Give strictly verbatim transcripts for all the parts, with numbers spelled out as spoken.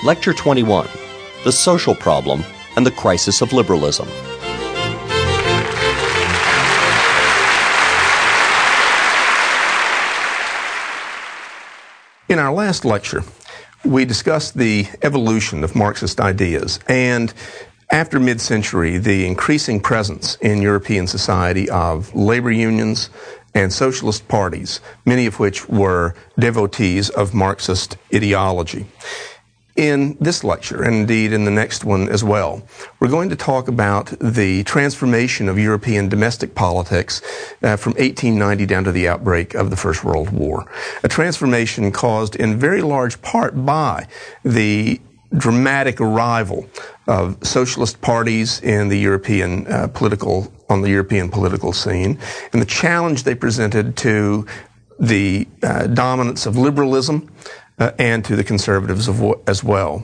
Lecture twenty-one, The Social Problem and the Crisis of Liberalism. In our last lecture, we discussed the evolution of Marxist ideas and, after mid-century, the increasing presence in European society of labor unions and socialist parties, many of which were devotees of Marxist ideology. In this lecture, and indeed in the next one as well, we're going to talk about the transformation of European domestic politics uh, from eighteen ninety down to the outbreak of the First World War. A transformation caused in very large part by the dramatic arrival of socialist parties in the European uh, political, on the European political scene, and the challenge they presented to the uh, dominance of liberalism Uh, and to the conservatives of, as well.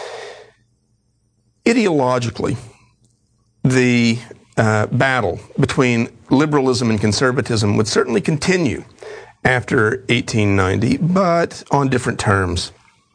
Ideologically, the uh, battle between liberalism and conservatism would certainly continue after eighteen ninety, but on different terms.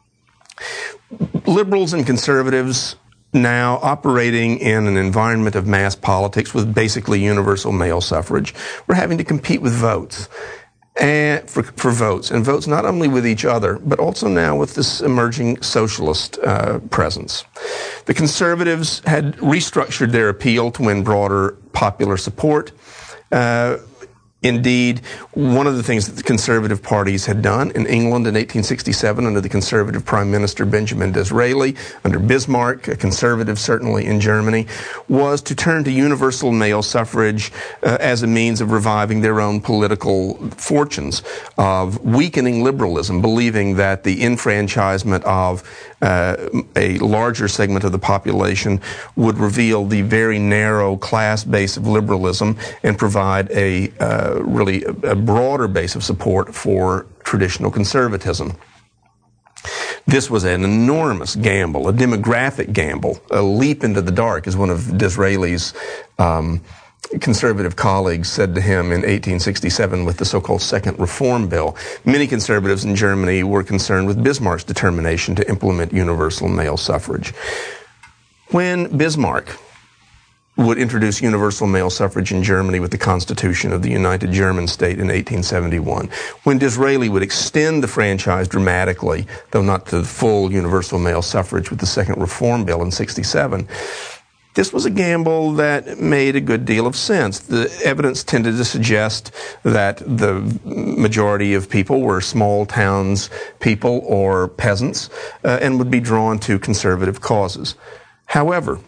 Liberals and conservatives, now operating in an environment of mass politics with basically universal male suffrage, were having to compete with votes. And for, for votes, and votes not only with each other, but also now with this emerging socialist uh, presence. The conservatives had restructured their appeal to win broader popular support. Uh, Indeed, one of the things that the conservative parties had done in England in eighteen sixty-seven under the conservative Prime Minister Benjamin Disraeli, under Bismarck, a conservative certainly in Germany, was to turn to universal male suffrage uh, as a means of reviving their own political fortunes, of weakening liberalism, believing that the enfranchisement of uh, a larger segment of the population would reveal the very narrow class base of liberalism and provide a uh, really a broader base of support for traditional conservatism. This was an enormous gamble, a demographic gamble, a leap into the dark, as one of Disraeli's um, conservative colleagues said to him in eighteen sixty-seven with the so-called Second Reform Bill. Many conservatives in Germany were concerned with Bismarck's determination to implement universal male suffrage. When Bismarck would introduce universal male suffrage in Germany with the Constitution of the United German State in eighteen seventy-one, when Disraeli would extend the franchise dramatically, though not to full universal male suffrage with the Second Reform Bill in sixty-seven, this was a gamble that made a good deal of sense. The evidence tended to suggest that the majority of people were small towns people or peasants uh, and would be drawn to conservative causes. However,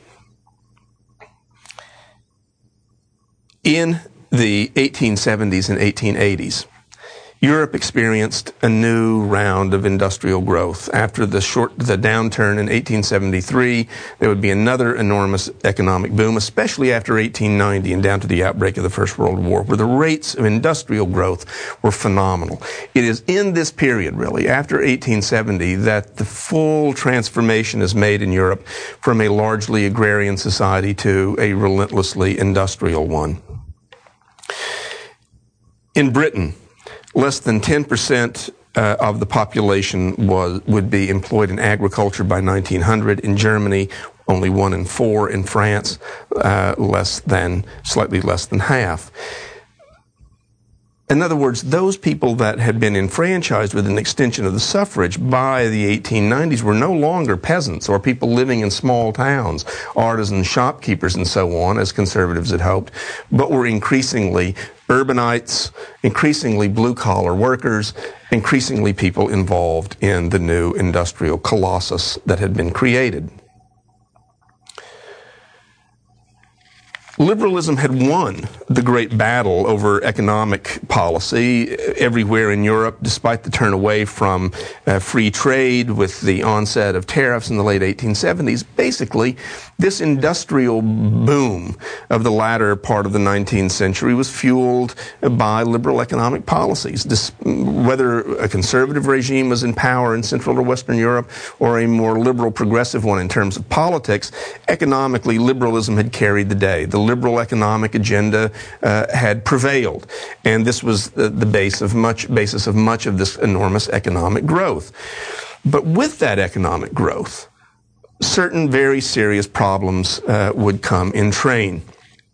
in the eighteen seventies and eighteen eighties, Europe experienced a new round of industrial growth. After the short, the downturn in eighteen seventy-three, there would be another enormous economic boom, especially after eighteen ninety and down to the outbreak of the First World War, where the rates of industrial growth were phenomenal. It is in this period, really, after eighteen seventy, that the full transformation is made in Europe from a largely agrarian society to a relentlessly industrial one. In Britain, less than ten percent uh, of the population was would be employed in agriculture by nineteen hundred. In Germany, only one in four. In France, uh, less than, slightly less than half. In other words, those people that had been enfranchised with an extension of the suffrage by the eighteen nineties were no longer peasants or people living in small towns, artisans, shopkeepers, and so on, as conservatives had hoped, but were increasingly urbanites, increasingly blue-collar workers, increasingly people involved in the new industrial colossus that had been created. Liberalism had won the great battle over economic policy everywhere in Europe, despite the turn away from uh, free trade with the onset of tariffs in the late eighteen seventies. Basically, this industrial boom of the latter part of the nineteenth century was fueled by liberal economic policies. This, whether a conservative regime was in power in Central or Western Europe or a more liberal progressive one in terms of politics, economically, liberalism had carried the day. The liberal economic agenda uh, had prevailed, and this was the, the base of much, basis of much of this enormous economic growth. But with that economic growth, certain very serious problems uh, would come in train.